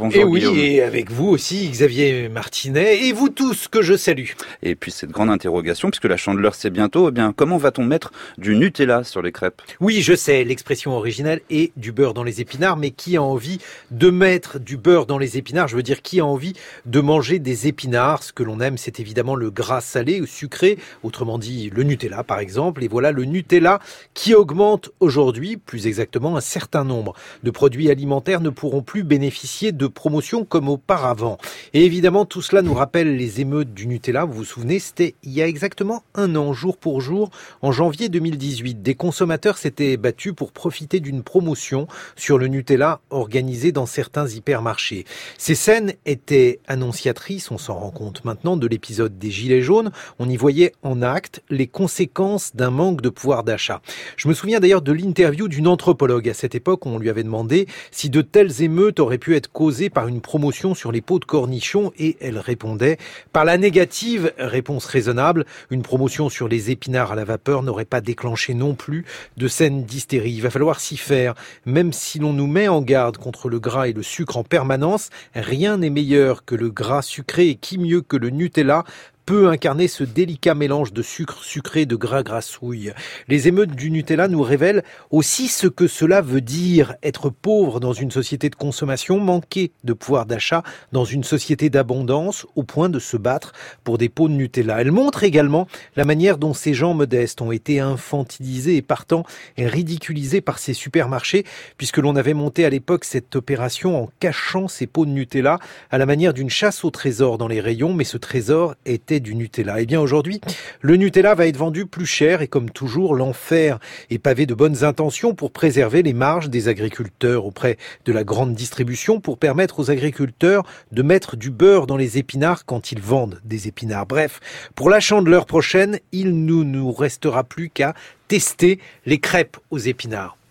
Bonjour Et oui, Guillaume. et avec vous aussi, Xavier Martinet, et vous tous que je salue. Et puis cette grande interrogation, puisque la Chandeleur c'est bientôt, eh bien comment va-t-on mettre du Nutella sur les crêpes? Oui, je sais, l'expression originale est du beurre dans les épinards, mais qui a envie de mettre du beurre dans les épinards? Je veux dire, qui a envie de manger des épinards? Ce que l'on aime, c'est évidemment le gras salé ou sucré, autrement dit le Nutella par exemple. Et voilà le Nutella qui augmente aujourd'hui, plus exactement un certain nombre de produits alimentaires ne pourront plus bénéficier de promotions comme auparavant. Et évidemment, tout cela nous rappelle les émeutes du Nutella. Vous vous souvenez, c'était il y a exactement un an, jour pour jour, en janvier 2018. Des consommateurs s'étaient battus pour profiter d'une promotion sur le Nutella organisée dans certains hypermarchés. Ces scènes étaient annonciatrices, on s'en rend compte maintenant, de l'épisode des Gilets jaunes. On y voyait en acte les conséquences d'un manque de pouvoir d'achat. Je me souviens d'ailleurs de l'interview d'une anthropologue. À cette époque, on lui avait demandé si de telles émeutes auraient pu être causées par une promotion sur les pots de cornichons et elle répondait par la négative. Réponse raisonnable, une promotion sur les épinards à la vapeur n'aurait pas déclenché non plus de scènes d'hystérie. Il va falloir s'y faire. Même si l'on nous met en garde contre le gras et le sucre en permanence, rien n'est meilleur que le gras sucré et qui mieux que le Nutella peut incarner ce délicat mélange de sucre sucré, de gras grassouille. Les émeutes du Nutella nous révèlent aussi ce que cela veut dire, être pauvre dans une société de consommation, manquer de pouvoir d'achat dans une société d'abondance, au point de se battre pour des pots de Nutella. Elle montre également la manière dont ces gens modestes ont été infantilisés et partant ridiculisés par ces supermarchés, puisque l'on avait monté à l'époque cette opération en cachant ces pots de Nutella à la manière d'une chasse au trésor dans les rayons, mais ce trésor était du Nutella. Eh bien aujourd'hui, le Nutella va être vendu plus cher et comme toujours, l'enfer est pavé de bonnes intentions pour préserver les marges des agriculteurs auprès de la grande distribution pour permettre aux agriculteurs de mettre du beurre dans les épinards quand ils vendent des épinards. Bref, pour la Chandeleur prochaine, il ne nous restera plus qu'à tester les crêpes aux épinards.